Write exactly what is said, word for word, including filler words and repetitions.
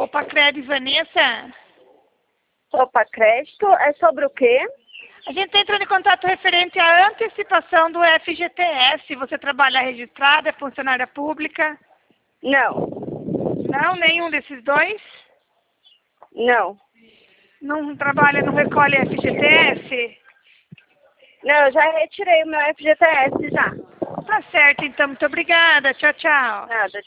Poupa Crédito, Vanessa? Poupa Crédito, é sobre o quê? A gente está entrando em contato referente à antecipação do F G T S. Você trabalha registrada, é funcionária pública? Não, Não, nenhum desses dois? não. Não trabalha, não recolhe F G T S? Não, eu já retirei o meu F G T S já. Tá certo, então. Muito obrigada. Tchau, tchau. Nada.